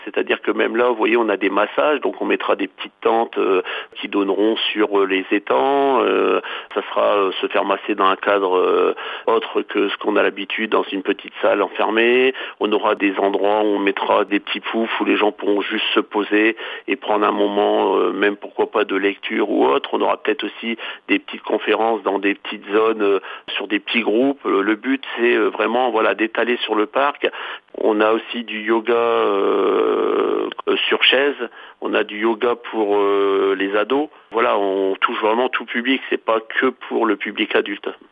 C'est-à-dire que même là, vous voyez, on a des massages, donc on mettra des petites tentes qui donneront sur les étangs. Ça sera se faire masser dans un cadre autre que ce qu'on a l'habitude dans une petite salle enfermée. On aura des endroits où on mettra des petits poufs où les gens pourront juste se poser et prendre un moment, même pourquoi pas de lecture ou autre. On aura peut-être aussi des petites conférences dans des petites zones sur des petits groupes. Le but, c'est vraiment d'étaler sur le parc. On a aussi du yoga sur chaise, on a du yoga pour les ados. Voilà, on touche vraiment tout public, c'est pas que pour le public adulte.